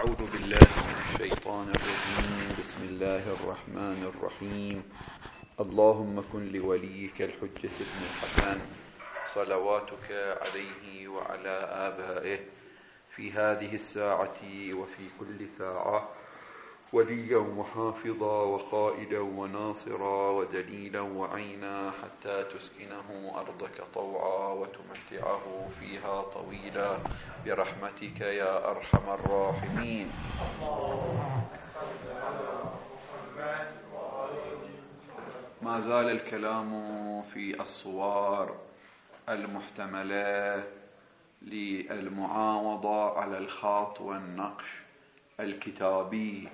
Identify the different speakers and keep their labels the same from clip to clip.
Speaker 1: أعوذ بالله من الشيطان الرجيم. بسم الله الرحمن الرحيم. اللهم كن لوليك الحجة ابن الحسن صلواتك عليه وعلى آبائه في هذه الساعة وفي كل ساعة وليا وحافظا وقائدا وناصرا ودليلا وعينا حتى تسكنه أرضك طوعا وتمتعه فيها طويلا برحمتك يا أرحم الراحمين. ما زال الكلام في الصور المحتملة للمعاوضة على الخط والنقش الكتابي،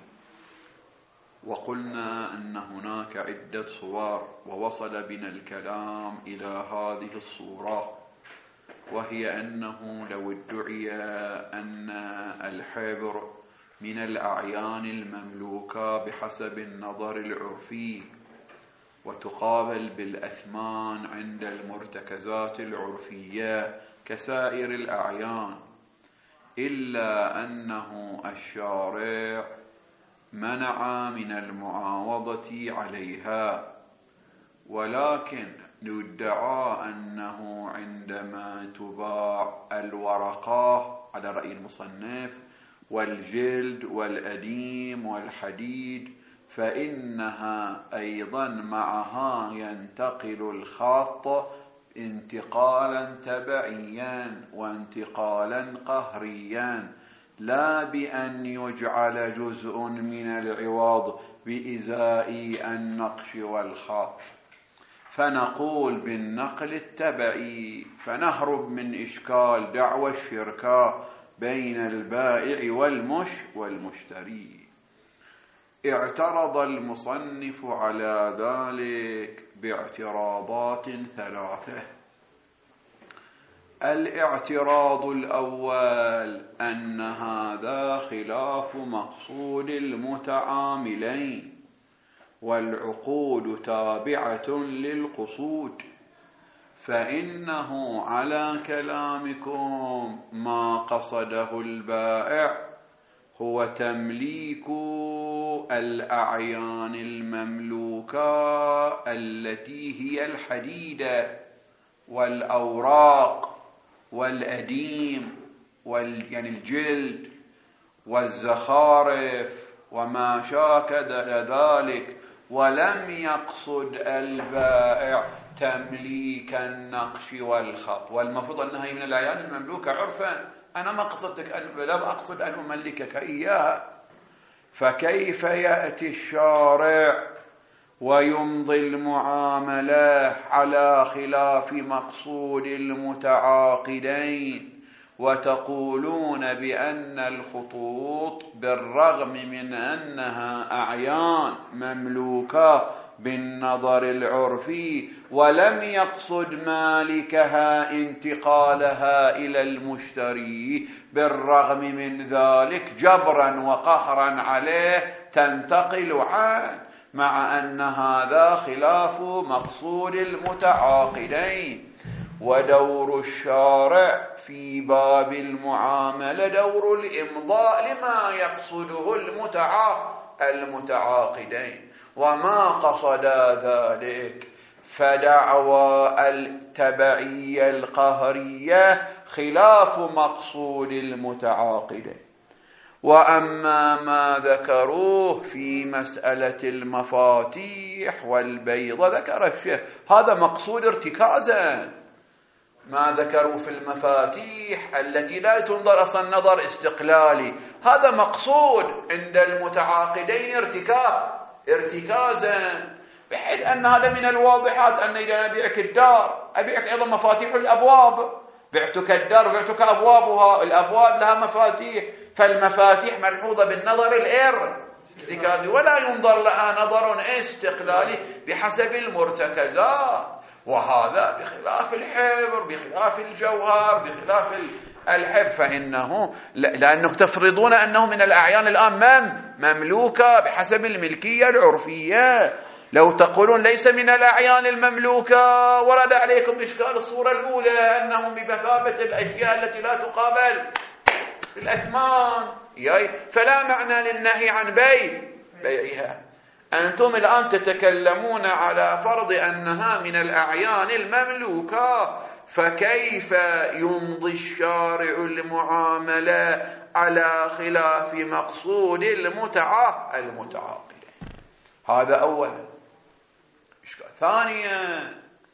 Speaker 1: وقلنا أن هناك عدة صور، ووصل بنا الكلام إلى هذه الصورة، وهي أنه لو ادعي أن الحبر من الأعيان المملوكة بحسب النظر العرفي وتقابل بالأثمان عند المرتكزات العرفية كسائر الأعيان، إلا أنه الشارع منع من المعاوضة عليها، ولكن ندعى أنه عندما تباع الورقة على رأي المصنف والجلد والأديم والحديد فإنها أيضا معها ينتقل الخط انتقالا تبعيا وانتقالا قهريا، لا بأن يجعل جزء من العوض بإزاء النقش والخط. فنقول بالنقل التبعي فنهرب من إشكال دعوى الشركة بين البائع والمشتري. اعترض المصنف على ذلك باعتراضات ثلاثة. الاعتراض الأول أن هذا خلاف مقصود المتعاملين، والعقود تابعة للقصود، فإنه على كلامكم ما قصده البائع هو تمليك الأعيان المملوكة التي هي الحديدة والأوراق والأديم يعني الجلد والزخارف وما شاكل ذلك، ولم يقصد البائع تمليك النقش والخط، والمفروض أنها من الأعيان المملوكة عرفا. أنا ما قصدتك لم أقصد أن أملكك إياها، فكيف يأتي الشارع ويمضي المعاملة على خلاف مقصود المتعاقدين وتقولون بأن الخطوط بالرغم من أنها أعيان مملوكة بالنظر العرفي ولم يقصد مالكها انتقالها إلى المشتري، بالرغم من ذلك جبرا وقهرا عليه تنتقل عنه، مع أن هذا خلاف مقصود المتعاقدين. ودور الشارع في باب المعاملة دور الإمضاء لما يقصده المتعاقدين، وما قصد ذلك فدعوى التبعية القهرية خلاف مقصود المتعاقدين. وأما ما ذكروه في مسألة المفاتيح والبيضة ذكر الشيخ هذا مقصود ارتكازا. ما ذكروا في المفاتيح التي لا تنظر أصلا نظر استقلالي، هذا مقصود عند المتعاقدين ارتكازا، بحيث أن هذا من الواضحات أن إذا أبيعك الدار أبيعك أيضا مفاتيح الأبواب، بعتك الدار بعتك أبوابها، الأبواب لها مفاتيح، فالمفاتيح ملحوظة بالنظر الارتكازي ولا ينظر لها نظر استقلالي بحسب المرتكزات. وهذا بخلاف الحبر بخلاف الجوهر بخلاف الحب، فإنه لأنه تفرضون أنه من الأعيان الآن مملوكة بحسب الملكية العرفية. لو تقولون ليس من الأعيان المملوكة ورد عليكم إشكال الصورة الأولى أنه بمثابة الأشياء التي لا تقابل بالأثمان، فلا معنى للنهي عن بيعها. أنتم الآن تتكلمون على فرض أنها من الأعيان المملوكة، فكيف يمضي الشارع المعاملة على خلاف مقصود المتعاقدين؟ هذا أولا. ثانيا،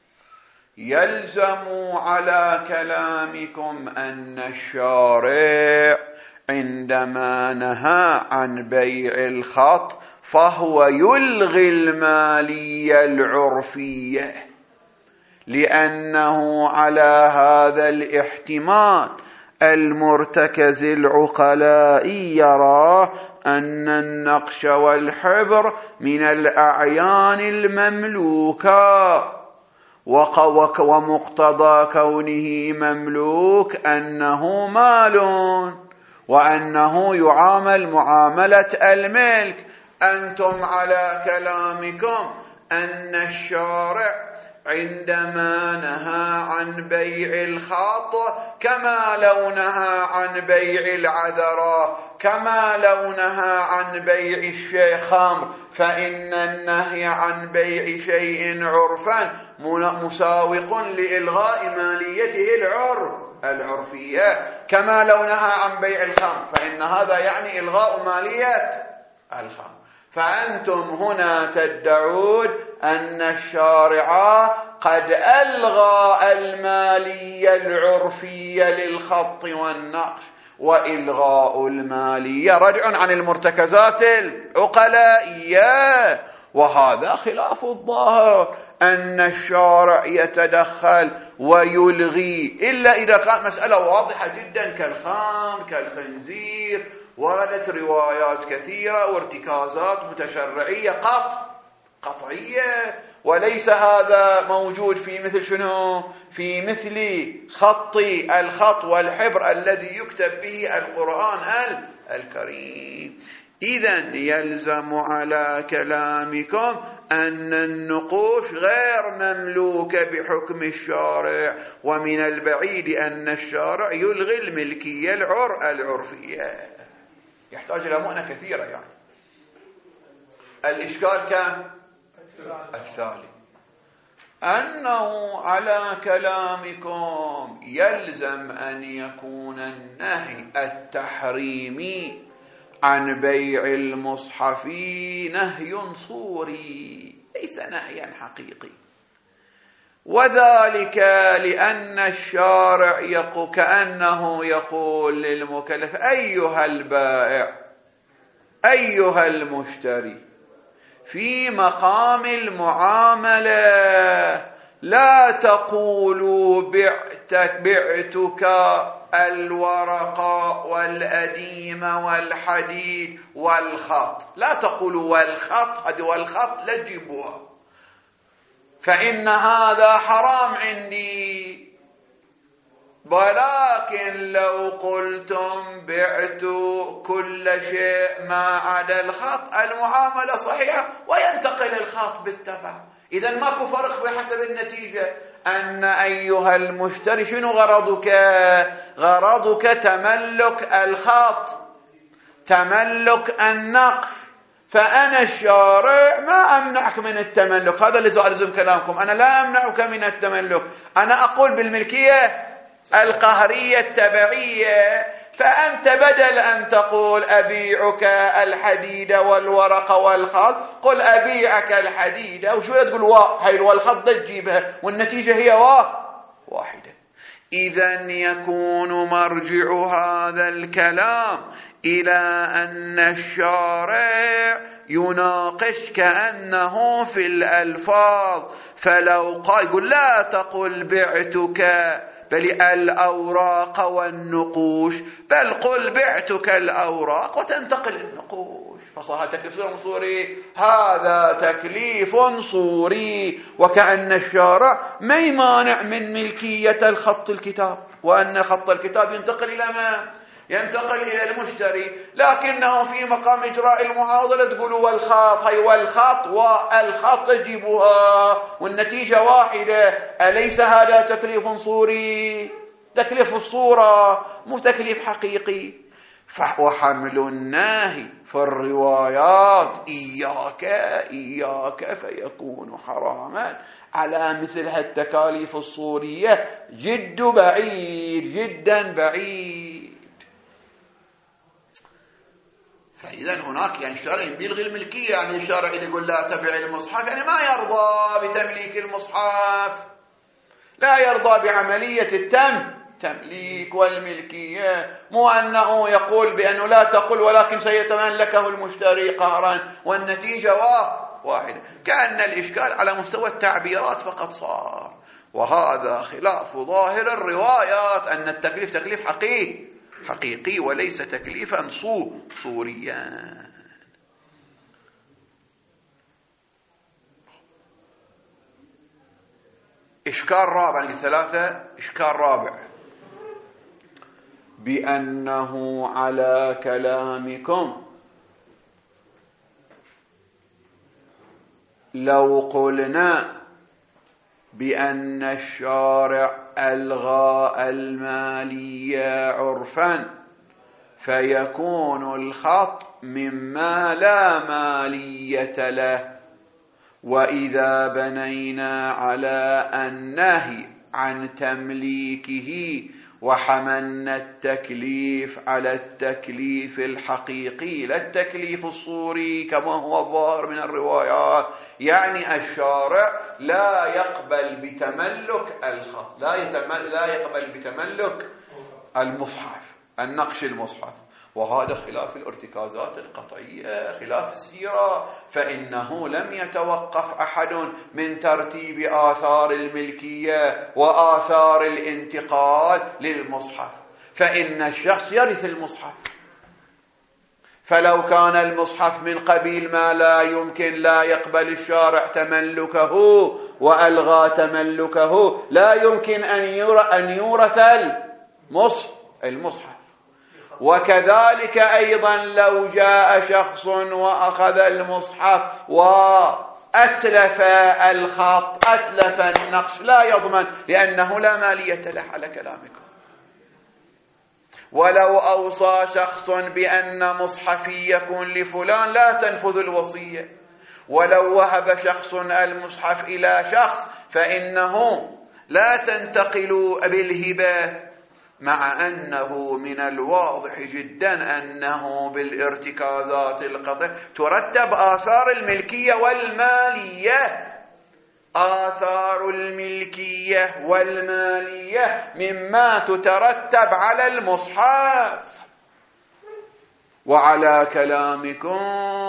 Speaker 1: يلزم على كلامكم أن الشارع عندما نهى عن بيع الخط فهو يلغي المالية العرفية، لأنه على هذا الاحتمال المرتكز العقلائي يرى أن النقش والحبر من الأعيان المملوكة، ومقتضى كونه مملوك أنه مال وأنه يعامل معاملة الملك. أنتم على كلامكم أن الشارع عندما نهى عن بيع الخط كما لو نهى عن بيع العذراء، كما لو نهى عن بيع الشيء خمر، فإن النهي عن بيع شيء عرفا مساوق لإلغاء ماليته العرفية، كما لو نهى عن بيع الخمر فإن هذا يعني إلغاء مالية الخمر. فأنتم هنا تدعون أن الشارع قد ألغى المالية العرفية للخط والنقش، وإلغاء المالية ردع عن المرتكزات العقلائية، وهذا خلاف الظاهر أن الشارع يتدخل ويلغي، إلا إذا كانت مسألة واضحة جدا كالخمر كالخنزير. وردت روايات كثيرة وارتكازات متشرعية قطعية، وليس هذا موجود في مثل شنو؟ في مثل الخط والحبر الذي يكتب به القرآن الكريم. إذن يلزم على كلامكم أن النقوش غير مملوكة بحكم الشارع، ومن البعيد أن الشارع يلغي الملكية العرفية. يحتاج إلى مؤنة كثيرة يعني. الإشكال كان الثالث أنه على كلامكم يلزم أن يكون النهي التحريمي عن بيع المصحف نهي صوري ليس نهيا حقيقي، وذلك لأن الشارع كأنه يقول للمكلف: أيها البائع أيها المشتري، في مقام المعاملة لا تقولوا بعتك الورق والأديم والحديد والخط، لا تقولوا والخط، هذه والخط لا تجيبوها، فإن هذا حرام عندي. ولكن لو قلتم بعت كل شيء ما عدا الخط المعاملة صحيحة وينتقل الخط بالتبع. إذن ماكو فرق بحسب النتيجة. أن أيها المشتري شنو غرضك؟ غرضك تملك الخط، تملك النقش، فأنا الشارع ما أمنعك من التملك. هذا اللي ألزم كلامكم، أنا لا أمنعك من التملك، أنا أقول بالملكية القهرية التبعية. فأنت بدل أن تقول أبيعك الحديد والورق والخط، قل أبيعك الحديد، أو شو تقول هاي والخط تجيبها، والنتيجة هي واحدة. إذن يكون مرجع هذا الكلام إلى أن الشارع يناقش كأنه في الألفاظ، فلو قال يقول لا تقل بعتك بل الأوراق والنقوش، بل قل بعتك الأوراق وتنتقل النقوش، فصار تكليف صوري. هذا تكليف صوري، وكأن الشارع ما يمانع من ملكية الخط الكتاب، وأن خط الكتاب ينتقل إلى من؟ ينتقل إلى المشتري، لكنه في مقام إجراء المعاضلة تقولوا والخط، هي والخط والخط تجيبها والنتيجة واحدة. أليس هذا تكليف صوري؟ تكليف الصورة مو تكليف حقيقي. وحمل الناهي في الروايات إياك فيكون حراما على مثل هالتكاليف الصورية جدا بعيد. فإذا هناك يعني الشارع يلغي الملكية، يعني الشارع يقول لا تبع المصحف، يعني ما يرضى بتمليك المصحف، لا يرضى بعملية التمليك والملكية. مو أنه يقول بأنه لا تقل ولكن سيتملكه المشتري قهرا والنتيجة واحدة. كأن الإشكال على مستوى التعبيرات فقط صار، وهذا خلاف ظاهر الروايات أن التكليف تكليف حقيقي وليس تكليفا صوريا. إشكال رابع، ثلاثة. إشكال رابع بأنه على كلامكم لو قلنا بأن الشارع ألغى المالية عرفا فيكون الخط مما لا مالية له، وإذا بنينا على النهي عن تمليكه وحملنا التكليف على التكليف الحقيقي لا التكليف الصوري كما هو الظاهر من الروايات، يعني الشارع لا يقبل بتملك الخط، لا يقبل بتملك المصحف، النقش المصحف، وهذا خلاف الارتكازات القطعية، خلاف السيرة، فإنه لم يتوقف أحد من ترتيب آثار الملكية وآثار الانتقال للمصحف، فإن الشخص يرث المصحف، فلو كان المصحف من قبيل ما لا يمكن لا يقبل الشارع تملكه وألغى تملكه، لا يمكن أن يورث المصحف. وكذلك أيضا لو جاء شخص وأخذ المصحف وأتلف الخط أتلف النقش لا يضمن، لأنه لا مالية له على كلامكم. ولو أوصى شخص بأن مصحفي يكون لفلان لا تنفذ الوصية، ولو وهب شخص المصحف إلى شخص فإنه لا تنتقل بالهبة، مع أنه من الواضح جدا أنه بالارتكازات القطعية ترتب آثار الملكية والمالية، آثار الملكية والمالية مما تترتب على المصحف. وعلى كلامكم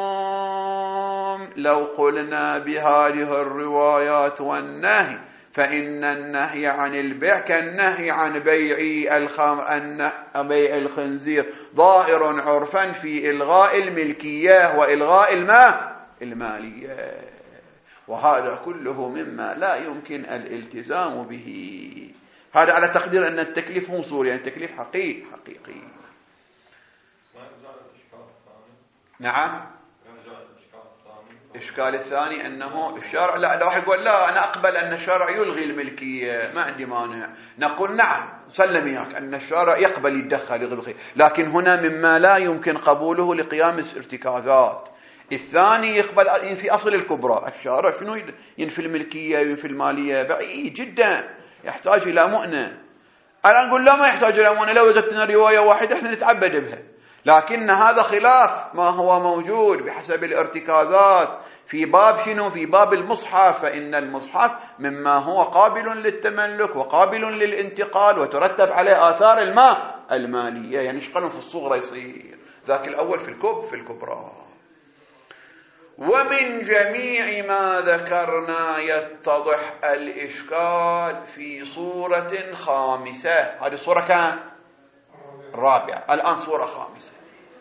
Speaker 1: لو قلنا بهذه الروايات والنهي فإن النهي عن البيع كالنهي عن بيع الخمر بيع الخنزير ظاهر عرفا في إلغاء الملكية وإلغاء المالية، وهذا كله مما لا يمكن الالتزام به. هذا على تقدير أن التكليف مو صوري، يعني التكليف حقيقي. نعم. الإشكال الثاني أنه الشارع لا واحد يقول لا أنا أقبل أن الشارع يلغي الملكية ما عندي مانع، نقول نعم سلم إياك أن الشارع يقبل يتدخل يلغي، لكن هنا مما لا يمكن قبوله لقيام الارتكازات. الثاني يقبل في أصل الكبرى، الشارع شنو ينفي الملكية وينفي المالية؟ بعيد جدا، يحتاج إلى مؤنة. أنا نقول لا ما يحتاج إلى مؤنة، لو وجدتنا رواية واحدة احنا نتعبد بها، لكن هذا خلاف ما هو موجود بحسب الارتكازات في باب شنو؟ في باب المصحف، فإن المصحف مما هو قابل للتملك وقابل للانتقال وترتب عليه آثار المالية، يعني شقلهم في الصغرى يصير، ذاك الأول في الكبرى. ومن جميع ما ذكرنا يتضح الإشكال في صورة خامسة. هذه صورة كان رابعة، الآن صورة خامسة.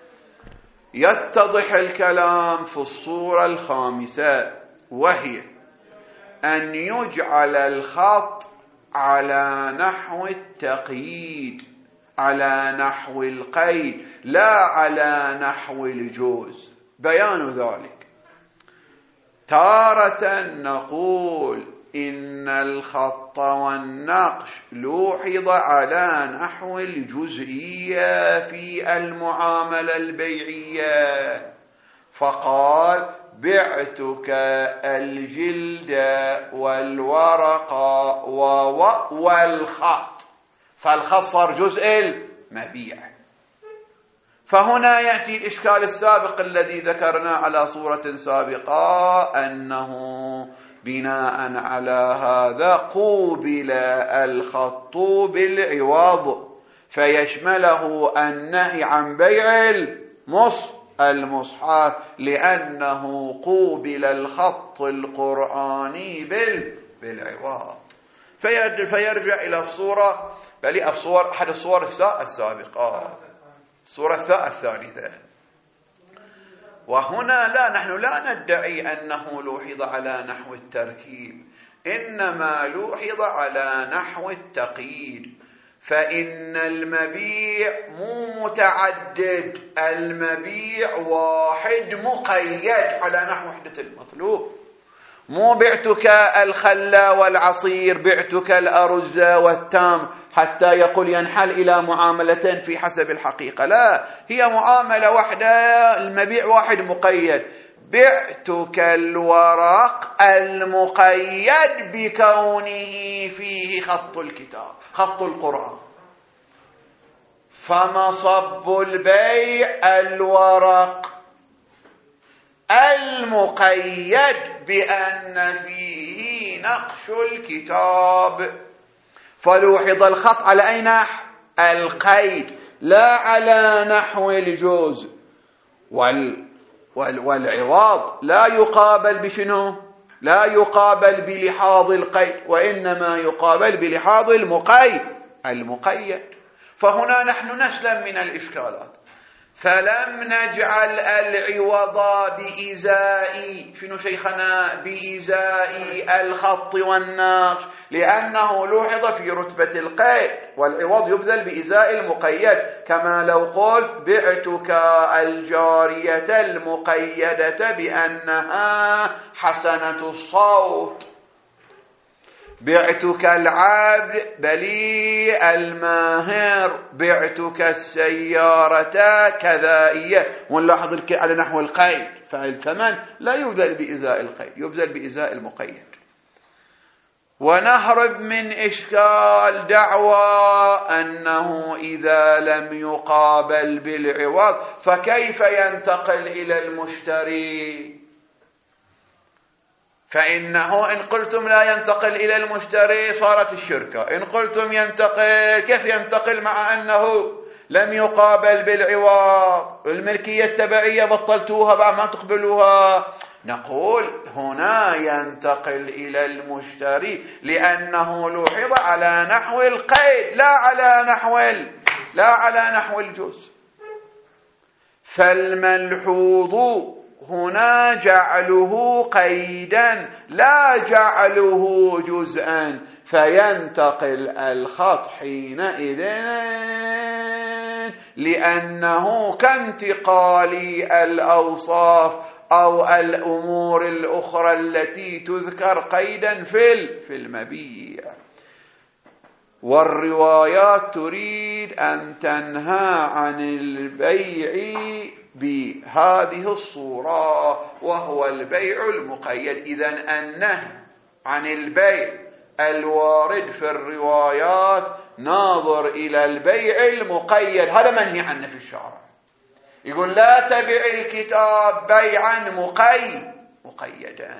Speaker 1: يتضح الكلام في الصورة الخامسة، وهي أن يجعل الخط على نحو التقييد، على نحو القيد، لا على نحو الجوز. بيان ذلك: تارة نقول إن الخط والنقش لوحظ على نحو الجزئية في المعاملة البيعية، فقال بعتك الجلد والورق والخط، فالخط صار جزء المبيع. فهنا يأتي الإشكال السابق الذي ذكرنا على صورة سابقة، أنه بناء على هذا قوبل الخط بالعوض، فيشمله النهي عن بيع المصحف، لأنه قوبل الخط القرآني بالعوض. فيرجع إلى الصورة، بل أحد الصور السابقة، الصورة الثالثة. وهنا نحن لا ندعي أنه لوحظ على نحو التركيب، إنما لوحظ على نحو التقييد، فإن المبيع مو متعدد، المبيع واحد مقيد على نحو وحدة المطلوب. مو بعتك الخل والعصير، بعتك الأرز والتمر، حتى يقول ينحل إلى معاملتين في حسب الحقيقة، لا، هي معاملة واحدة، المبيع واحد مقيد. بعتك الورق المقيد بكونه فيه خط الكتاب، خط القرآن، فمصب البيع الورق المقيد بأن فيه نقش الكتاب، فلوحظ الخط على أي نحو؟ القيد، لا على نحو الجزء. والعوض لا يقابل بشنو؟ لا يقابل بلحاظ القيد، وإنما يقابل بلحاظ المقيد. فهنا نحن نسلم من الإشكالات، فلم نجعل العوض بإزاء شنو شيخنا؟ بإزاء الخط والنقش، لأنه لوحظ في رتبة القيد، والعوض يبذل بإزاء المقيد، كما لو قلت بعتك الجارية المقيدة بأنها حسنة الصوت، بعتك العبد بلي الماهر، بعتك السيارة كذائية، ونلاحظ على نحو القيد، فالثمن لا يبذل بإزاء القيد، يبذل بإزاء المقيد. ونهرب من إشكال دعوى أنه إذا لم يقابل بالعوض فكيف ينتقل إلى المشتري؟ فإنه إن قلتم لا ينتقل إلى المشتري صارت الشركة، إن قلتم ينتقل، كيف ينتقل مع أنه لم يقابل بالعوض؟ الملكية التبعية بطلتوها بعد ما تقبلوها. نقول هنا ينتقل إلى المشتري لأنه لوحظ على نحو القيد، لا على نحو الجزء. فالملحوظ هنا جعله قيدا لا جعله جزءا، فينتقل الخط حينئذ لأنه كانتقال الأوصاف أو الأمور الأخرى التي تذكر قيدا في المبيع. والروايات تريد أن تنهى عن البيع بهذه الصورة، وهو البيع المقيد. إذن النهي عن البيع الوارد في الروايات ناظر إلى البيع المقيد، هذا منهي عنه في الشرع. يقول لا تبع الكتاب بيعا مقيدا.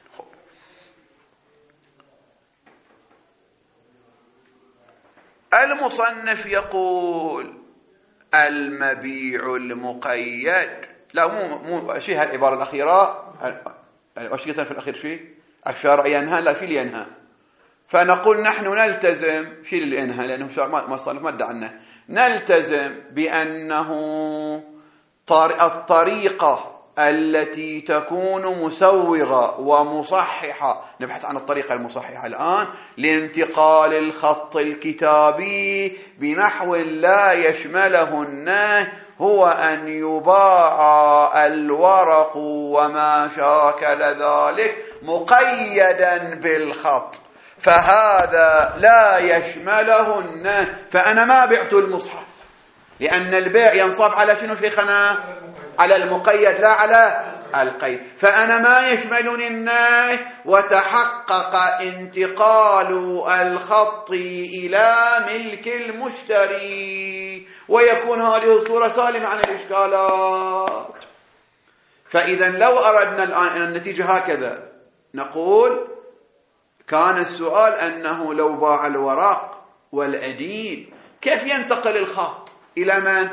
Speaker 1: المصنف يقول المبيع المقيد، لا مو شيء، هالعبارة الأخيرة وش قلت في الأخير؟ شيء الشارع ينهى، لا شيء اللي ينهى. فنقول نحن نلتزم شيء اللي ينهى، لأنه الشارع ما ادعى عنه، نلتزم بأنه الطريقة التي تكون مسوغة ومصححة، نبحث عن الطريقة المصححة الآن، لانتقال الخط الكتابي بنحو لا يشمله النهي، هو أن يباع الورق وما شاكل ذلك مقيدا بالخط، فهذا لا يشمله النهي. فأنا ما بعت المصحف، لأن البيع ينصب على شنو شيخنا؟ على المقيد لا على القيد، فأنا ما يشملني النهي، وتحقق انتقال الخط إلى ملك المشتري، ويكون هذه الصورة سالمة عن الإشكالات. فإذا لو أردنا الآن النتيجة هكذا، نقول كان السؤال أنه لو باع الورق والأدين كيف ينتقل الخط إلى من؟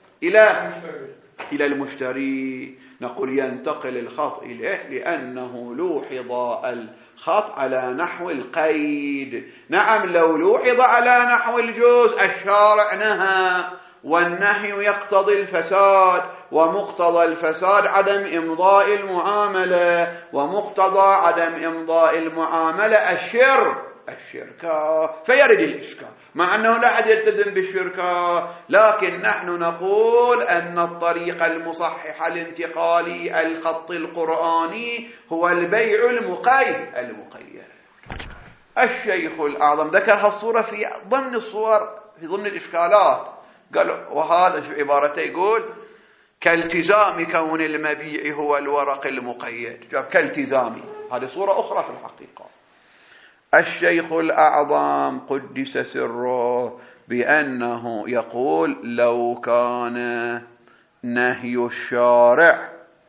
Speaker 1: إلى المشتري. نقول ينتقل الخط إليه لأنه لوحظ الخط على نحو القيد. نعم، لو لوحظ على نحو الجزء الشارع نهى، والنهي يقتضي الفساد، ومقتضى الفساد عدم إمضاء المعاملة، ومقتضى عدم إمضاء المعاملة الشركة، فيرد الإشكال، مع أنه لا أحد يلتزم بالشركة. لكن نحن نقول أن الطريقة المصححة لانتقال الخط القرآني هو البيع المقيد. الشيخ الأعظم ذكر هالصورة في ضمن الصور، في ضمن الإشكالات، قال وهذا في عبارته يقول كالتزام كون المبيع هو الورق المقيد، جاب كالتزامي، هذه صورة أخرى في الحقيقة. الشيخ الأعظم قدس سره بأنه يقول لو كان نهي الشارع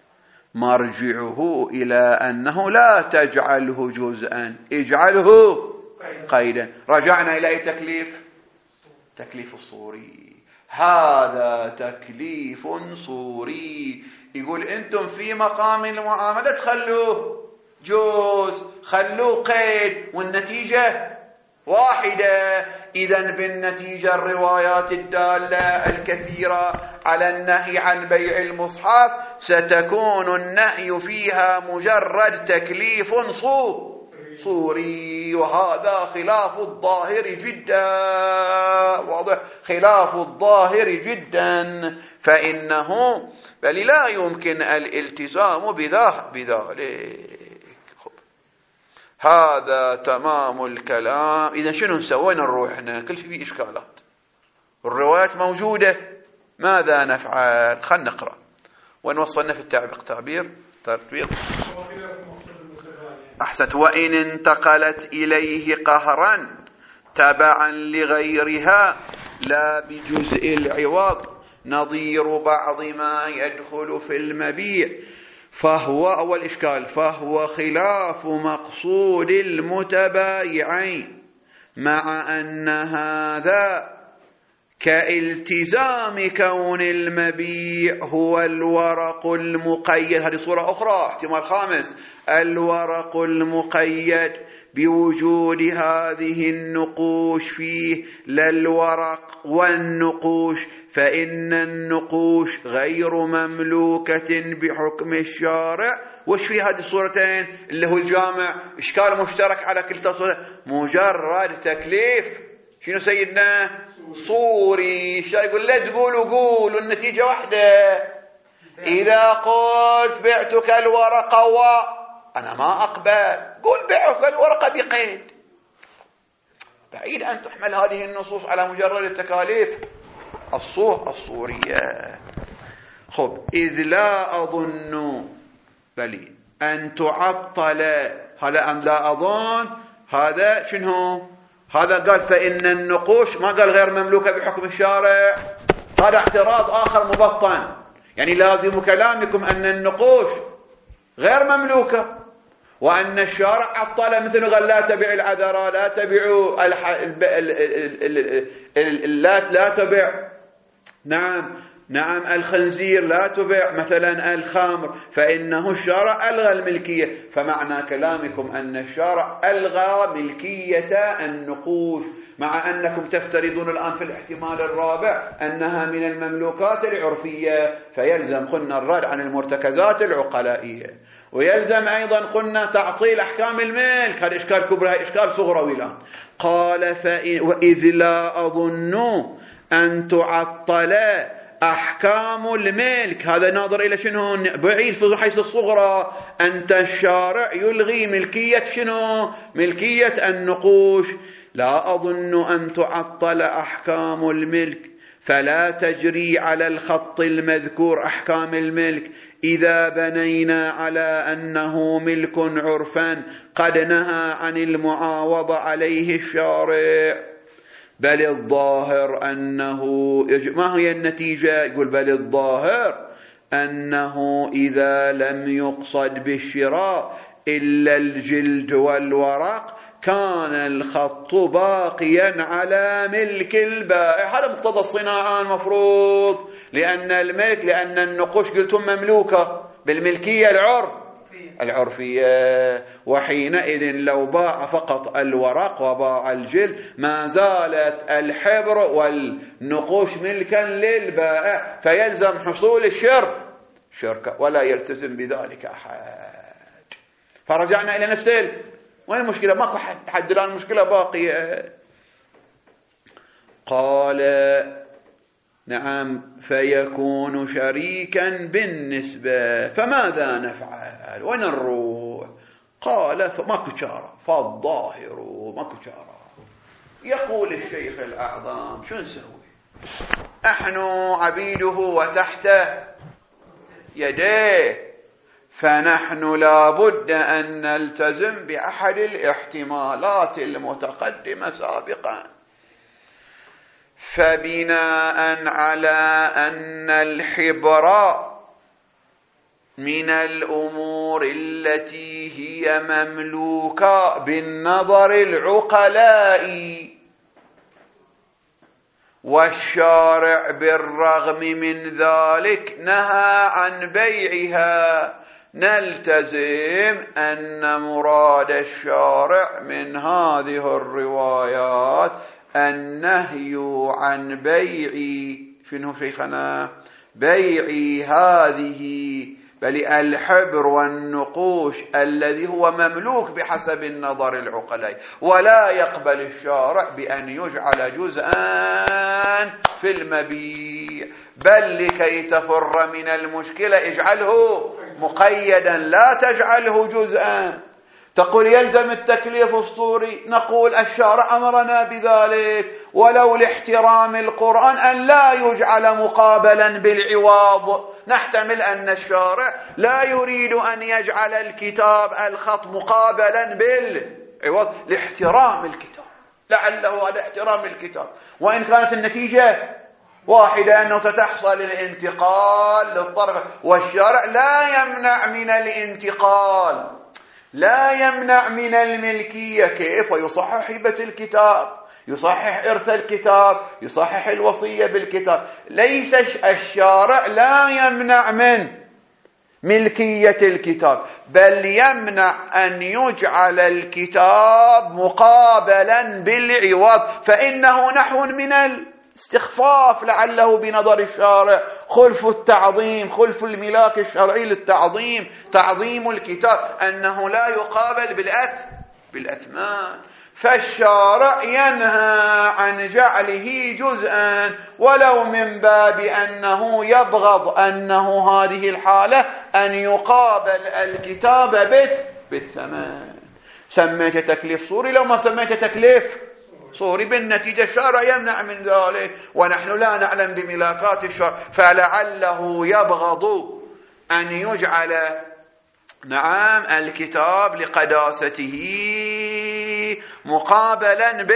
Speaker 1: مرجعه إلى أنه لا تجعله جزءا، اجعله قيدا، رجعنا إلى أي تكليف الصوري. هذا تكليف صوري، يقول أنتم في مقام المعاملة خلوه جزء، خلوه قيد، والنتيجة واحدة. إذن بالنتيجة الروايات الدالة الكثيرة على النهي عن بيع المصحف ستكون النهي فيها مجرد تكليف صوري، وهذا خلاف الظاهر جدا، واضح، خلاف الظاهر جدا، فإنه بل لا يمكن الالتزام بذلك. هذا تمام الكلام. إذا شنو نسوينا؟ نروحنا كل شيء فيه إشكالات، الروايات موجودة، ماذا نفعل؟ خلنا نقرأ وين وصلنا في التطبيق. أحسنت. وإن انتقلت إليه قهرا تبعا لغيرها لا بجزء العوض نظير بعض ما يدخل في المبيع، فهو أول إشكال، فهو خلاف مقصود المتبايعين، مع أن هذا كالتزام كون المبيع هو الورق المقيد. هذه صورة أخرى، احتمال خامس، الورق المقيد بوجود هذه النقوش فيه، لا الورق والنقوش، فإن النقوش غير مملوكة بحكم الشارع. وش في هذه الصورتين اللي هو الجامع؟ إشكال مشترك على كلتا صورة، مجرد تكليف شنو سيدنا؟ صوري. يقول لا تقولوا قول، النتيجة واحدة. إذا قلت بعتك الورقة أنا ما أقبل، قول بعتك الورقة بقيد، بعيد أن تحمل هذه النصوص على مجرد التكاليف الصورية. خب، إذ لا أظن بل أن تعطل، هذا أم لا أظن، هذا شنو؟ هذا قال فإن النقوش، ما قال غير مملوكة بحكم الشارع، هذا اعتراض آخر مبطن. يعني لازم كلامكم أن النقوش غير مملوكة، وأن الشارع عطل، مثل قال لا تبيع العذراء، لا تبيعوا لا تبيع نعم الخنزير لا تبيع مثلا الخمر، فإنه الشارع ألغى الملكية. فمعنى كلامكم أن الشارع ألغى ملكية النقوش، مع أنكم تفترضون الآن في الاحتمال الرابع أنها من المملوكات العرفية، فيلزم قلنا الرد عن المرتكزات العقلائية، ويلزم أيضا قلنا تعطيل أحكام الملك. هذا إشكال كبرى، إشكال صغروي الآن. قال وإذ لا أظن أن تعطل أحكام الملك، هذا ناظر إلى شنو؟ بعيد في حيث الصغرى. أنت الشارع يلغي ملكية شنو؟ ملكية النقوش. لا أظن أن تعطل أحكام الملك، فلا تجري على الخط المذكور أحكام الملك إذا بنينا على أنه ملك عرفا قد نهى عن المعاوضة عليه الشارع. بل الظاهر أنه، ما هي النتيجة؟ يقول بل الظاهر أنه إذا لم يقصد بالشراء إلا الجلد والورق كان الخط باقيا على ملك البائع. هذا مقتضى الصناعة المفروض، لأن الملك، لأن النقوش قلتم مملوكة بالملكية العرفية، وحينئذ لو باع فقط الورق وباع الجلد ما زالت الحبر والنقوش ملكا للبائع، فيلزم حصول الشركة ولا يلتزم بذلك أحد. فرجعنا إلى نفس وين المشكلة؟ ماكو حد الآن، المشكلة باقية. قال نعم فيكون شريكا بالنسبة، فماذا نفعل؟ وين نروح؟ قال ماكو شارة، فالظاهر ماكو شارة. يقول الشيخ الأعظم شو نسوي؟ نحن عبيده وتحت يديه، فنحن لابد أن نلتزم بأحد الاحتمالات المتقدمة سابقا. فبناء على أن الحبر من الأمور التي هي مملوكة بالنظر العقلاء، والشارع بالرغم من ذلك نهى عن بيعها، نلتزم أن مراد الشارع من هذه الروايات النهي عن بيع شنو شيخنا؟ بيع هذه بل الحبر والنقوش الذي هو مملوك بحسب النظر العقلي، ولا يقبل الشارع بأن يجعل جزءا في المبيع، بل لكي تفر من المشكلة اجعله مقيدا، لا تجعله جزءا. تقول يلزم التكليف الصوري، نقول الشارع أمرنا بذلك ولو لاحترام القرآن أن لا يجعل مقابلا بالعواض. نحتمل أن الشارع لا يريد أن يجعل الكتاب الخط مقابلا بالعواض لاحترام الكتاب، لعله هذا احترام الكتاب، وإن كانت النتيجة واحدة أنه ستحصل الانتقال للطرف، والشارع لا يمنع من الانتقال، لا يمنع من الملكية. كيف؟ ويصحح هبة الكتاب، يصحح إرث الكتاب، يصحح الوصية بالكتاب. ليس الشارع لا يمنع من ملكية الكتاب، بل يمنع أن يجعل الكتاب مقابلا بالعوض، فإنه نحو من استخفاف لعله بنظر الشارع، خلف التعظيم، خلف الملاك الشرعي للتعظيم، تعظيم الكتاب أنه لا يقابل بالأثمان. فالشارع ينهى عن جعله جزءا، ولو من باب أنه يبغض أنه هذه الحالة أن يقابل الكتاب بالثمن. سميت تكليف صوري، لو ما سميت تكليف صوري بالنتيجة الشارع يمنع من ذلك، ونحن لا نعلم بملاكات الشارع، فلعله يبغض أن يجعل نعم الكتاب لقداسته مقابلا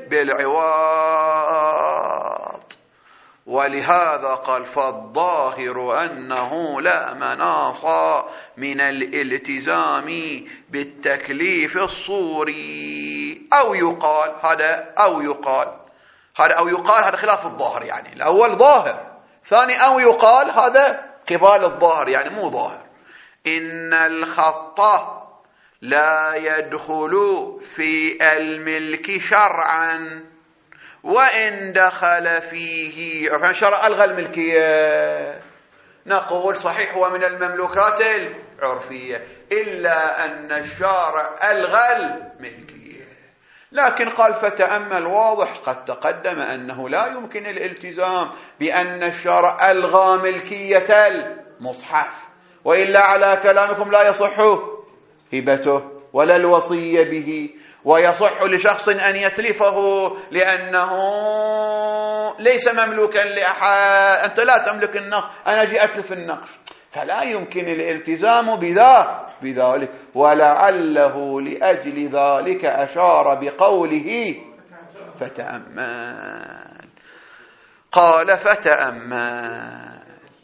Speaker 1: بالعواض. ولهذا قال فالظاهر أنه لا مناص من الالتزام بالتكليف الصوري. أو يقال هذا خلاف الظاهر، يعني الأول ظاهر ثاني أو يقال هذا قبال الظاهر يعني مو ظاهر، إن الخط لا يدخل في الملك شرعا وإن دخل فيه عرفا. شرع ألغى الملكية، نقول صحيح هو من المملوكات العرفية إلا أن الشارع ألغى الملكية. لكن قال فتأمل، واضح قد تقدم أنه لا يمكن الالتزام بأن الشارع ألغى ملكية المصحف، وإلا على كلامكم لا يصح هبته ولا الوصية به، ويصح لشخص أن يتلفه لأنه ليس مملوكا لأحد. أنت لا تملك النقش، أنا جي أتلف النقش، فلا يمكن الالتزام بذلك. ولعله لأجل ذلك أشار بقوله فتأمل. قال فتأمل.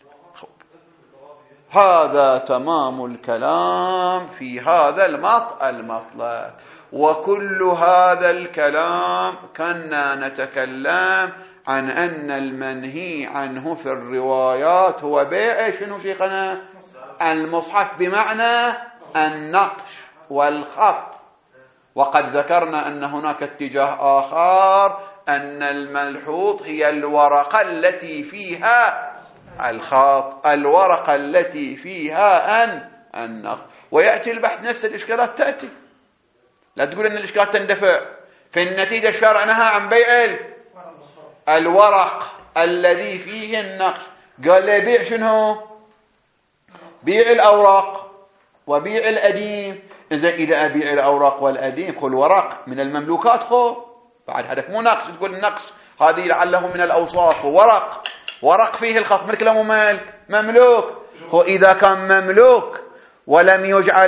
Speaker 1: هذا تمام الكلام في هذا المطلب. وكل هذا الكلام كنا نتكلم عن أن المنهي عنه في الروايات هو بيع شنو شيخنا؟ المصحف، بمعنى النقش والخط. وقد ذكرنا أن هناك اتجاه آخر، أن الملحوظ هي الورقة التي فيها الخط، الورقة التي فيها النقش. ويأتي البحث نفس الإشكالات تأتي، لا تقول أن الإشكالات تندفع. في النتيجة الشرع نهى عن بيع الورق الذي فيه النقش، قال لي بيع شنو؟ بيع الأوراق وبيع الأديم. إذا أبيع الأوراق والأديم خل ورق من المملوكات، بعد هذا مو نقص، تقول النقص هذه لعله من الأوصاف. ورق فيه الخط، ملك له مملوك. إذا كان مملوك ولم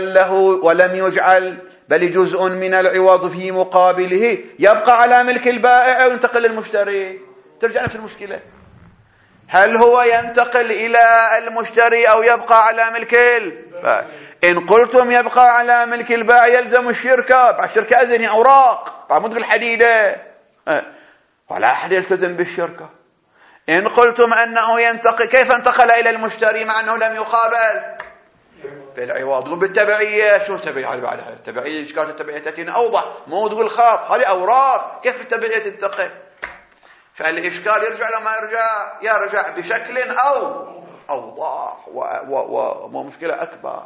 Speaker 1: يجعل بل جزء من العوض في مقابله، يبقى على ملك البائع وينتقل للمشتري. ترجع نفس المشكلة، هل هو ينتقل إلى المشتري أو يبقى على ملك البائع؟ إن قلتم يبقى على ملك البائع يلزم الشركة، الشركة أذن أوراق مو تقول حديدة، ولا أحد يلتزم بالشركة. إن قلتم أنه ينتقل، كيف انتقل إلى المشتري مع أنه لم يقابل بالعوض؟ بالتبعية. شو التبعية بعدها؟ التبعية إشكال التبعية تأتينا أوضح، مو تقول خاط، هذه أوراق، كيف التبعية تنتقل؟ فالإشكال يرجع لما يرجع بشكل أو أوضح ومشكلة أكبر.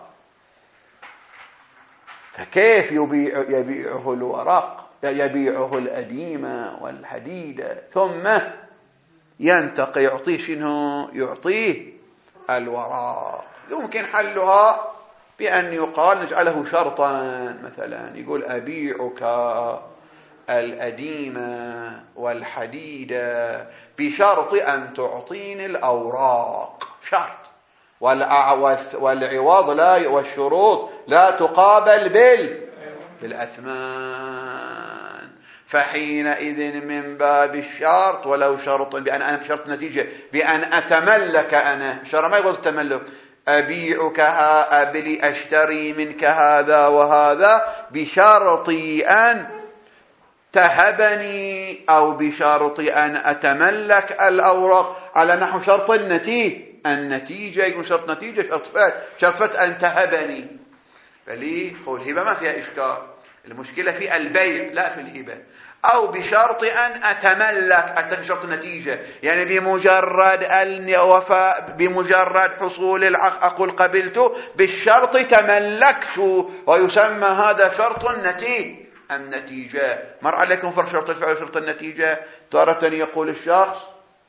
Speaker 1: فكيف يبيعه الورق، يبيعه الأديمة والحديدة، ثم ينتقي يعطيه شنو؟ يعطيه الورق. يمكن حلها بأن يقال نجعله شرطا، مثلا يقول أبيعك الأديمة والحديدة بشرط أن تعطيني الأوراق، شرط. والعوض لا، والشروط لا تقابل بالأثمان. فحينئذ من باب الشرط، ولو شرط بأن أنا بشرط نتيجة بأن أتملك، أنا شرط ما يقول التملك، أبيعك أبلي أشتري منك هذا وهذا بشرطي أن تهبني، أو بشرط أن أتملك الأوراق، على نحو شرط النتيجة يكون شرط نتيجة، شرط فت أن تهبني. فليه قول الهبة ما فيها إشكال، المشكلة في البيع لا في الهبة. أو بشرط أن أتملك، شرط النتيجة يعني بمجرد الوفاء، بمجرد حصول العقد أقول قبلت، بالشرط تملكت، ويسمى هذا شرط النتيجة. مر عليكم فرق شرط الفعل وشرط النتيجة؟ تارة يقول الشخص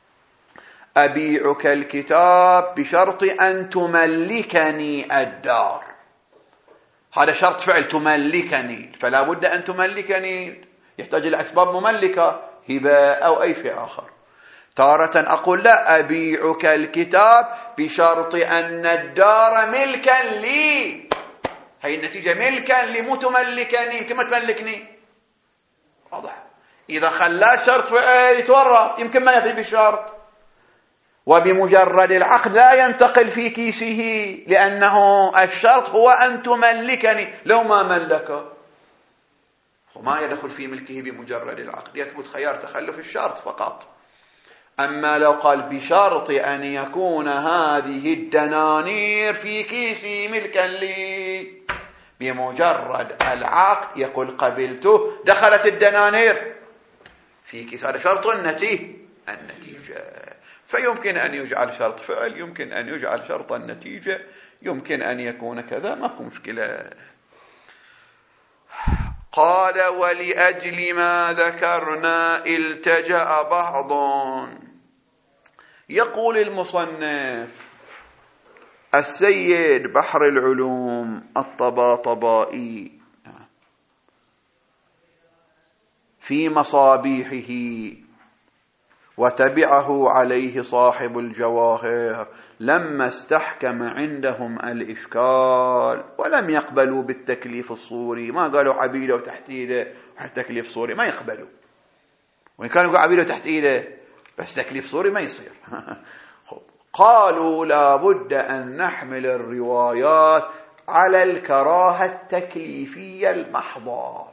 Speaker 1: أبيعك الكتاب بشرط أن تملكني الدار، هذا شرط فعل تملكني، فلا بد أن تملكني، يحتاج إلى أسباب مملكة، هبة أو أي شيء آخر. تارة أقول لا، أبيعك الكتاب بشرط أن الدار ملكا لي، هي النتيجة ملكا لي مو تملكني، يمكن ما تملكني. واضح؟ إذا خلاه شرط فعل يتورط، يمكن ما يفي بالشرط. وبمجرد العقد لا ينتقل في كيسه، لأنه الشرط هو أن تملكني، لو ما ملكه وما يدخل في ملكه بمجرد العقد، يثبت خيار تخلف الشرط فقط. أما لو قال بشرط أن يكون هذه الدنانير في كيسي ملكا لي، بمجرد العقد يقول قبلته دخلت الدنانير في كيس، هذا شرط النتيجة. فيمكن أن يجعل شرط فعل، يمكن أن يجعل شرط النتيجة، يمكن أن يكون كذا، ما في مشكلة. قال ولأجل ما ذكرنا التجأ بعض. يقول المصنف السيد بحر العلوم الطباطبائي في مصابيحه وتبعه عليه صاحب الجواهر لما استحكم عندهم الإشكال ولم يقبلوا بالتكليف الصوري، ما قالوا عبيده وتحت ايده تكليف صوري، ما يقبلوا، وإن كانوا يقولوا عبيده وتحت ايده بس تكليف صوري ما يصير. قالوا لا بد أن نحمل الروايات على الكراهة التكليفية المحضة،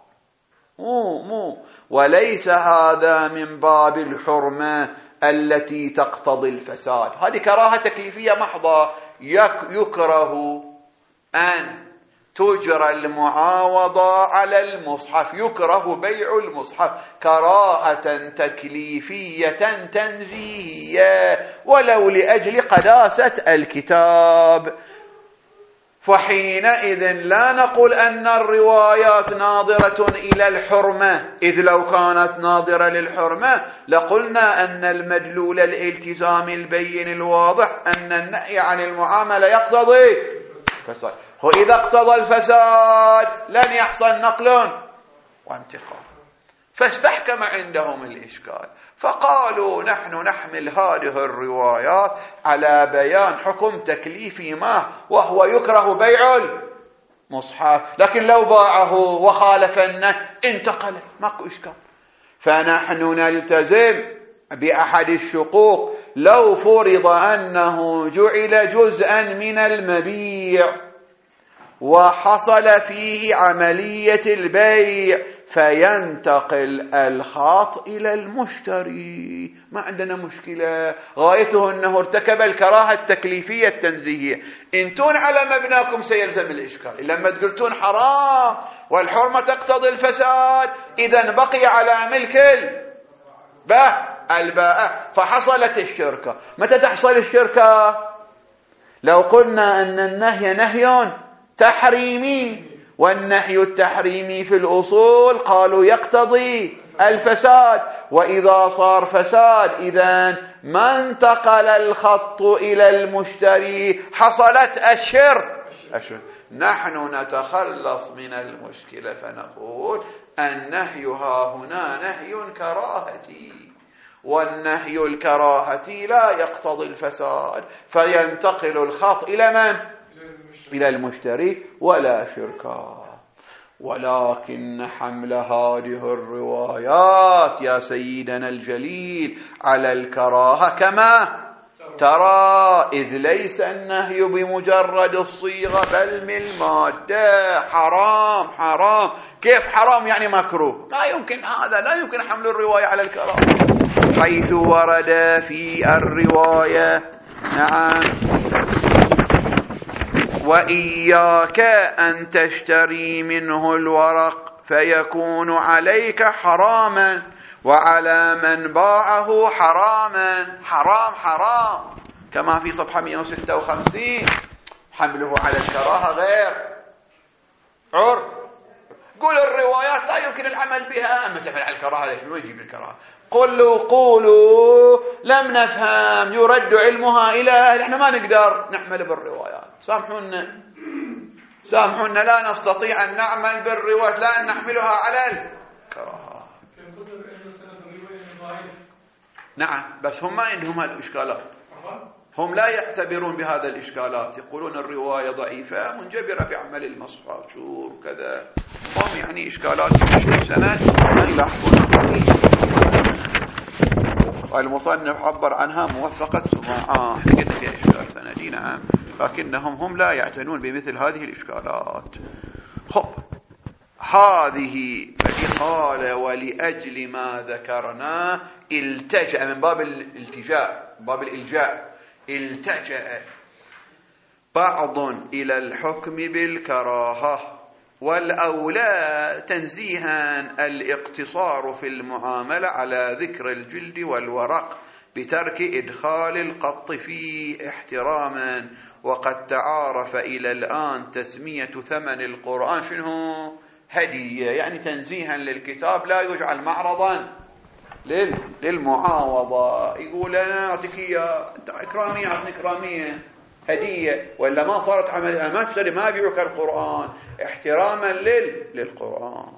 Speaker 1: وليس هذا من باب الحرمة التي تقتضي الفساد. هذه كراهة تكليفية محضة، يكره أن تجرى المعاوضة على المصحف، يكره بيع المصحف كراهة تكليفية تنزيهية ولو لأجل قداسة الكتاب. فحينئذ لا نقول أن الروايات ناظرة إلى الحرمة، إذ لو كانت ناظرة للحرمة لقلنا أن المدلول الالتزام البين الواضح أن النهي عن المعاملة يقتضي فساد، وإذا اقتضى الفساد لن يحصل نقل وانتقال، فاستحكم عندهم الإشكال، فقالوا نحن نحمل هذه الروايات على بيان حكم تكليفي ما وهو يكره بيع المصحف، لكن لو باعه وخالف النهي انتقل ماكو إشكال. فنحن نلتزم بأحد الشقوق لو فرض أنه جعل جزءا من المبيع وحصل فيه عملية البيع فينتقل الخاط إلى المشتري، ما عندنا مشكلة، غايته أنه ارتكب الكراهة التكليفية التنزيهية. انتون على مبناكم سيلزم الإشكال، لما تقولتون حرام والحرمة تقتضي الفساد إذن بقي على ملك البائع، فحصلت الشركة. متى تحصل الشركة؟ لو قلنا أن النهي نهي تحريمي، والنهي التحريمي في الأصول قالوا يقتضي الفساد، وإذا صار فساد إذن ما انتقل الخط إلى المشتري، حصلت الشرك. نحن نتخلص من المشكلة فنقول النهي ها هنا نهي كراهتي، والنهي الكراهتي لا يقتضي الفساد، فينتقل الخط إلى من؟ إلى المشتري ولا شركة. ولكن حمل هذه الروايات يا سيدنا الجليل على الكراهة كما ترى، إذ ليس النهي بمجرد الصيغة بل من المادة. حرام كيف حرام يعني مكروه؟ لا يمكن، هذا لا يمكن حمل الرواية على الكراهة، حيث ورد في الرواية نعم وإياك أن تشتري منه الورق فيكون عليك حراما وعلى من باعه حراما. حرام كما في صفحة 156. حمله على الكراهة غير عرف. قول الروايات لا يمكن العمل بها، أما تفعل على الكراهة ليش؟ من يجيب الكراهة؟ قولوا لم نفهم، يرد علمها إلى إحنا ما نقدر نعمل بالروايات، سامحونا لا نستطيع أن نعمل بالروايات، لا أن نحملها على الكراهة. نعم، بس هم ما عندهم هالإشكالات، هم لا يعتبرون بهذا الإشكالات، يقولون الرواية ضعيفة منجبرة بعمل المصحف شور وكذا، هم يعني إشكالات في سنة ما يلاحظون. والمصنف عبر عنها موثقة سماعة، احنا قلنا فيها إشكال سندي نعم، لكنهم لا يعتنون بمثل هذه الإشكالات. خب هذه قال ولأجل ما ذكرنا التجأ من باب الالتجاء، باب الإلجاء، التجأ بعض إلى الحكم بالكراهة، والأولى تنزيها الاقتصار في المعاملة على ذكر الجلد والورق بترك إدخال القط فيه احتراما، وقد تعارف إلى الآن تسمية ثمن القرآن شنو؟ هدية، يعني تنزيها للكتاب لا يجعل معرضا للمعاوضة. يقول أنا أعطيك إياه إكرامية، أعطني إكرامية هدية، ولا ما صارت عملية، أنا ما أشتري، ما أبيعك القرآن احتراما للقرآن.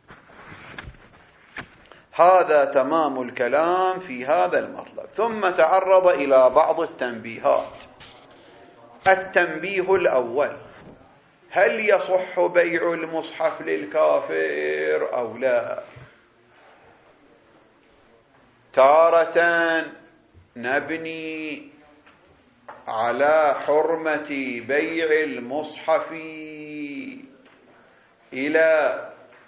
Speaker 1: هذا تمام الكلام في هذا المطلب. ثم تعرض إلى بعض التنبيهات. التنبيه الأول: هل يصح بيع المصحف للكافر أو لا؟ تارة نبني على حرمة بيع المصحف إلى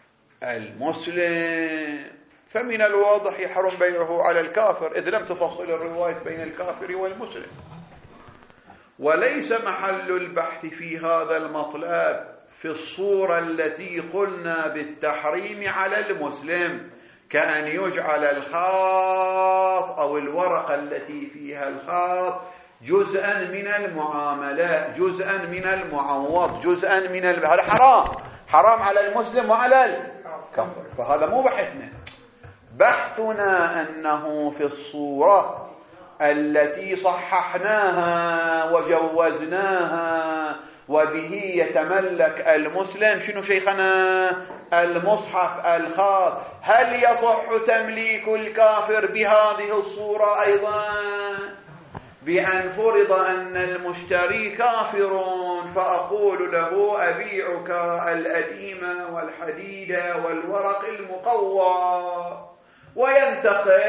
Speaker 1: المسلم، فمن الواضح يحرم بيعه على الكافر إذ لم تفصل الرواية بين الكافر والمسلم. وليس محل البحث في هذا المطلب في الصورة التي قلنا بالتحريم على المسلم، كأن يجعل الخاط أو الورقة التي فيها الخاط جزءا من المعاملات، جزءا من المعوض، جزءا من هذا حرام على المسلم وعلى الكافر. فهذا مو بحثنا. بحثنا أنه في الصورة التي صححناها وجوزناها وبه يتملك المسلم شنو شيخنا؟ المصحف الخاص، هل يصح تمليك الكافر بهذه الصورة أيضا؟ بأن فرض أن المشتري كافر فأقول له أبيعك الأديم والحديد والورق المقوى، وينتقل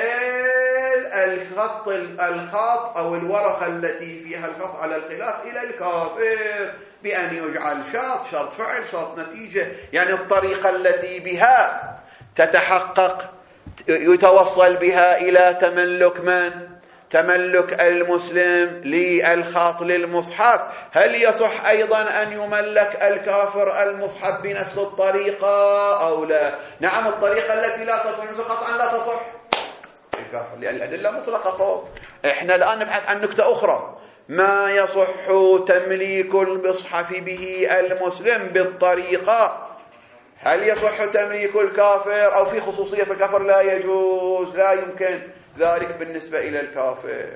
Speaker 1: الخط أو الورقة التي فيها الخط على الخلاف إلى الكافر بأن يجعل شرط فعل شرط نتيجة، يعني الطريقة التي بها تتحقق يتوصل بها إلى تملك من؟ تملك المسلم للخاط للمصحف. هل يصح أيضا أن يملك الكافر المصحف بنفس الطريقة أو لا؟ نعم، الطريقة التي لا تصح قطعا لا تصح الكافر لأن الأدلة مطلقة. إحنا الآن نبحث عن نكتة أخرى: ما يصح تمليك المصحف به المسلم بالطريقة. هل يصح تمليك الكافر أو في خصوصية في الكافر لا يجوز، لا يمكن ذلك بالنسبة إلى الكافر؟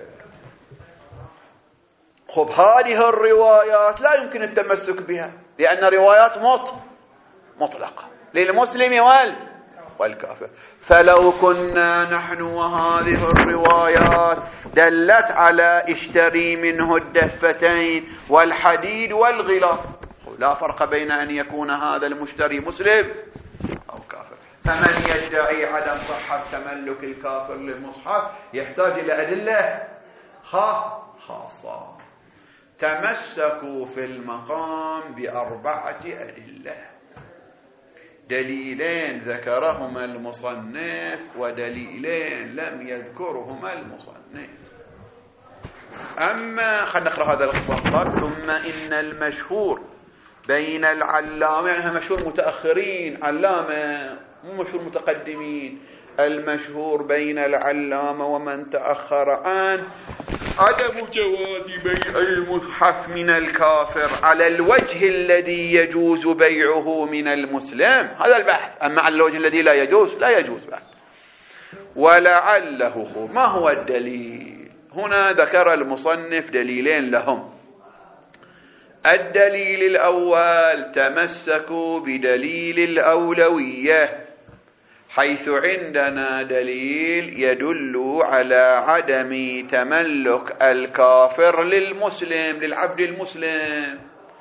Speaker 1: خب هذه الروايات لا يمكن التمسك بها لأن روايات مطلقة للمسلم والكافر. فلو كنا نحن وهذه الروايات دلت على اشتري منه الدفتين والحديد والغلاف، لا فرق بين أن يكون هذا المشتري مسلم أو كافر. فمن يدعي عدم صحة تملك الكافر للمصحف يحتاج إلى أدلة خاصة. تمسكوا في المقام بأربعة أدلة: دليلين ذكرهما المصنف ودليلين لم يذكرهما المصنف. أما خلينا نقرأ هذا الخطاب. ثم إن المشهور بين العلامة، يعني مشهور متأخرين، علامة مو مشهور متقدمين، المشهور بين العلامة ومن تأخر عن عدم جواز بيع المصحف من الكافر على الوجه الذي يجوز بيعه من المسلم. هذا البحث. أما على الوجه الذي لا يجوز بعد. ولعله ما هو الدليل؟ هنا ذكر المصنف دليلين لهم. الدليل الأول: تمسكوا بدليل الأولوية، حيث عندنا دليل يدل على عدم تملك الكافر للمسلم، للعبد المسلم.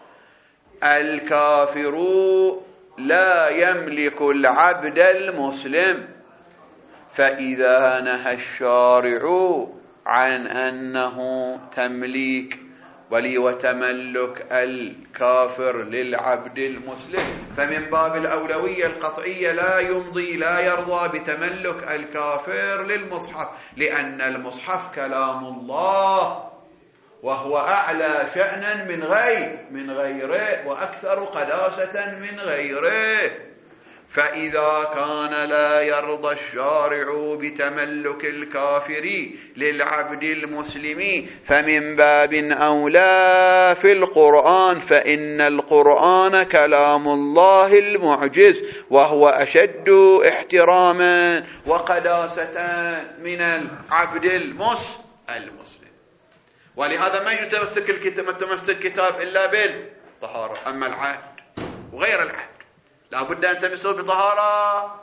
Speaker 1: الكافر لا يملك العبد المسلم، فإذا نهى الشارع عن أنه تمليك وتملك الكافر للعبد المسلم، فمن باب الأولوية القطعية لا يمضي لا يرضى بتملك الكافر للمصحف، لأن المصحف كلام الله وهو أعلى شأنا من غيره وأكثر قداسة من غيره. فإذا كان لا يرضى الشارع بتملك الكافر للعبد المسلم فمن باب أولى في القرآن، فإن القرآن كلام الله المعجز وهو أشد احتراما وقداسة من العبد المسلم. ولهذا ما يتمسك كتاب إلا بالطهارة. أما العهد وغير العهد لا بد أن تمسه بطهارة،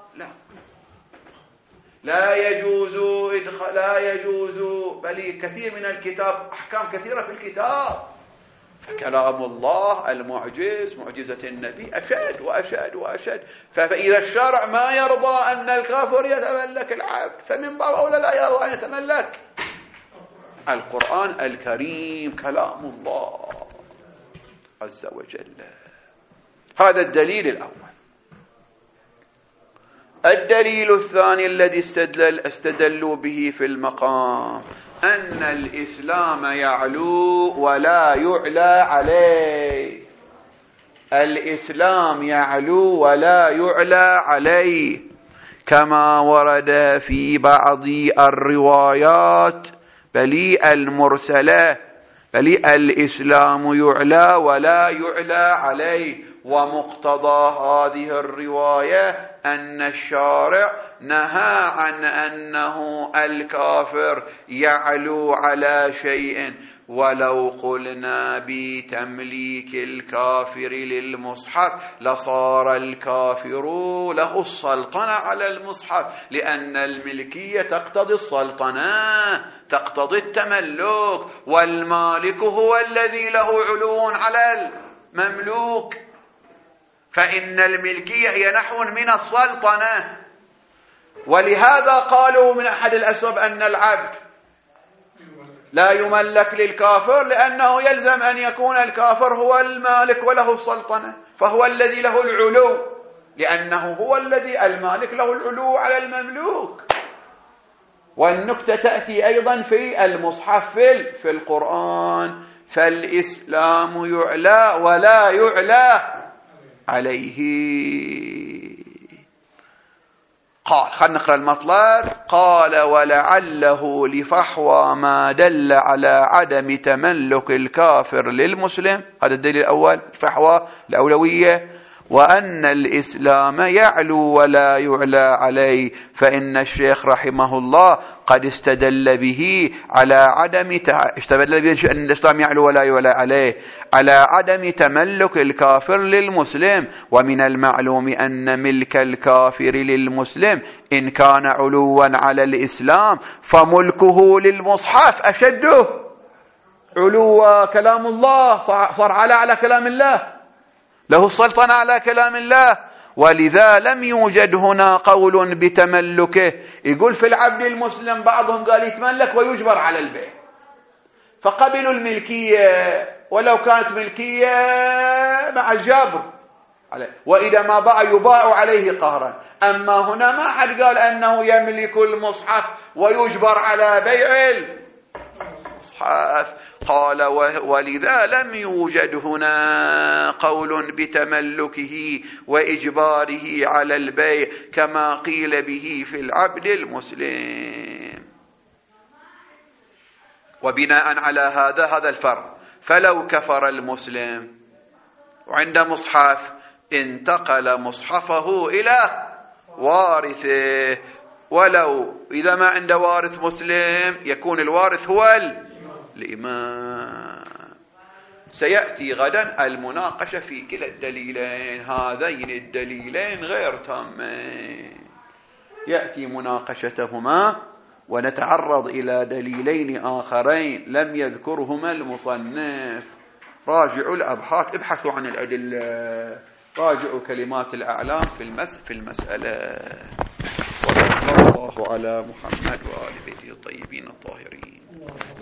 Speaker 1: لا يجوز بل كثير من الكتاب أحكام كثيرة في الكتاب، فكلام الله المعجز معجزة النبي أشد وأشد. فإذا الشرع ما يرضى أن الكافر يتملك العبد فمن باب أولى لا يرضى أن يتملك القرآن الكريم كلام الله عز وجل. هذا الدليل الأول. الدليل الثاني الذي استدلوا به في المقام أن الإسلام يعلو ولا يعلى عليه. الإسلام يعلو ولا يعلى عليه، كما ورد في بعض الروايات بل المرسلة بل الإسلام يعلى ولا يعلى عليه. ومقتضى هذه الرواية أن الشارع نهى عن أنه الكافر يعلو على شيء، ولو قلنا بتمليك الكافر للمصحف لصار الكافر له السلطنة على المصحف، لأن الملكية تقتضي السلطنة تقتضي التملك، والمالك هو الذي له علو على المملوك، فإن الملكية هي نحو من السلطنة. ولهذا قالوا من أحد الأسباب أن العبد لا يملك للكافر، لأنه يلزم أن يكون الكافر هو المالك وله السلطنة، فهو الذي له العلو، لأنه هو الذي المالك له العلو على المملوك. والنكتة تأتي أيضا في المصحف في القرآن، فالإسلام يعلى ولا يعلى عليه. قال خلينا نقرأ المطلب. قال ولعله لفحوى ما دل على عدم تملك الكافر للمسلم. هذا الدليل الأول، فحوى الأولوية، وأن الإسلام يعلو ولا يعلى عليه، فإن الشيخ رحمه الله قد استدل به على عدم أن الإسلام يعلو ولا يعلى عليه على عدم تملك الكافر للمسلم. ومن المعلوم أن ملك الكافر للمسلم إن كان علوا على الإسلام فملكه للمصحف أشد علوا. كلام الله صار على كلام الله، له السلطنة على كلام الله، ولذا لم يوجد هنا قول بتملكه. يقول في العبد المسلم بعضهم قال يتملك ويجبر على البيع، فقبلوا الملكية ولو كانت ملكية مع الجبر، وإذا ما باع يباع عليه قهرا. أما هنا ما حد قال أنه يملك المصحف ويجبر على بيع المصحف. قال ولذا لم يوجد هنا قول بتملكه وإجباره على البيع كما قيل به في العبد المسلم. وبناء على هذا الفرق، فلو كفر المسلم وعند مصحف انتقل مصحفه إلى وارثه، ولو إذا ما عنده وارث مسلم يكون الوارث هو الإمام. سيأتي غدا المناقشة في كلا الدليلين، هذين الدليلين غير تامين، يأتي مناقشتهما ونتعرض إلى دليلين آخرين لم يذكرهما المصنف. راجعوا الأبحاث، ابحثوا عن الأدلة، راجعوا كلمات الأعلام في المسألة. وصلى الله على محمد وآل بيته الطيبين الطاهرين.